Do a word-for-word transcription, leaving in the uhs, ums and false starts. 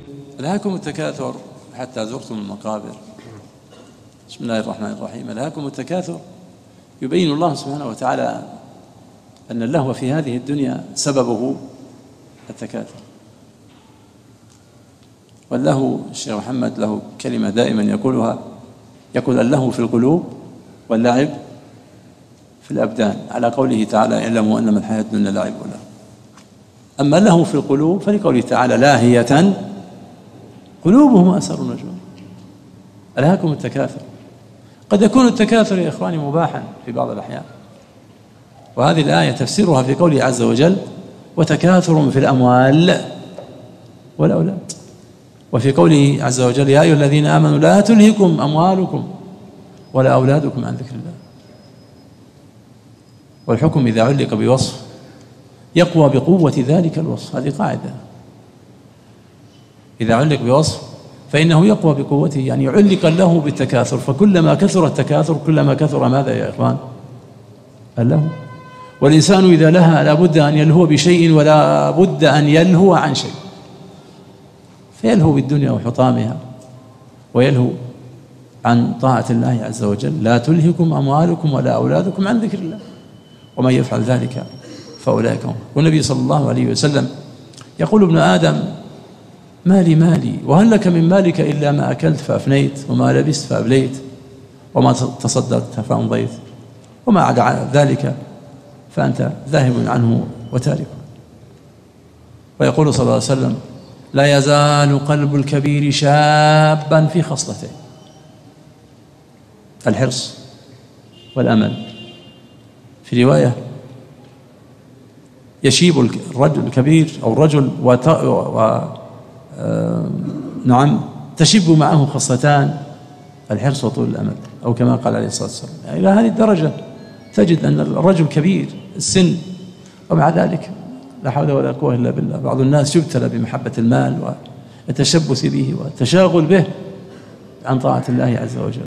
ألهاكم التكاثر حتى زرتم المقابر. بسم الله الرحمن الرحيم. ألهاكم التكاثر، يبين الله سبحانه وتعالى أن اللهو في هذه الدنيا سببه التكاثر. واللهو الشيخ محمد له كلمة دائما يقولها، يقول اللهو في القلوب واللعب في الأبدان، على قوله تعالى اعلموا أنما الحياة الدنيا لعب وله. أما اللهو في القلوب فلقوله تعالى لاهية قلوبهم أسر النجوم. ألهاكم التكاثر. قد يكون التكاثر يا إخواني مباحا في بعض الأحيان، وهذه الآية تفسيرها في قوله عز وجل وتكاثر في الأموال والأولاد، وفي قوله عز وجل يا أيها الذين آمنوا لا تلهكم أموالكم ولا أولادكم عن ذكر الله. والحكم إذا علق بوصف يقوى بقوة ذلك الوصف، هذه قاعدة. إذا علق بوصف فإنه يقوى بقوته، يعني علق له بالتكاثر، فكلما كثر التكاثر كلما كثر ماذا يا إخوان؟ اللهو. والإنسان إذا لهى لابد أن يلهو بشيء ولا بد أن يلهو عن شيء، فيلهو بالدنيا وحطامها ويلهو عن طاعة الله عز وجل. لا تلهكم أموالكم ولا أولادكم عن ذكر الله ومن يفعل ذلك فأولئك هم. والنبي صلى الله عليه وسلم يقول ابن آدم مالي مالي وهل لك من مالك إلا ما أكلت فأفنيت وما لبست فأبليت وما تصدقت فأمضيت وما عدا ذلك فأنت ذاهب عنه وتارك. ويقول صلى الله عليه وسلم لا يزال قلب الكبير شابا في خصلتين: الحرص والأمل. في رواية يشيب الرجل الكبير أو الرجل وت... و... آه... نعم تشب معه خصلتان: الحرص وطول الأمل، أو كما قال عليه الصلاة والسلام. يعني إلى هذه الدرجة تجد أن الرجل كبير السن ومع ذلك لا حول ولا قوة إلا بالله. بعض الناس يبتلى بمحبة المال والتشبث به والتشاغل به عن طاعة الله عز وجل.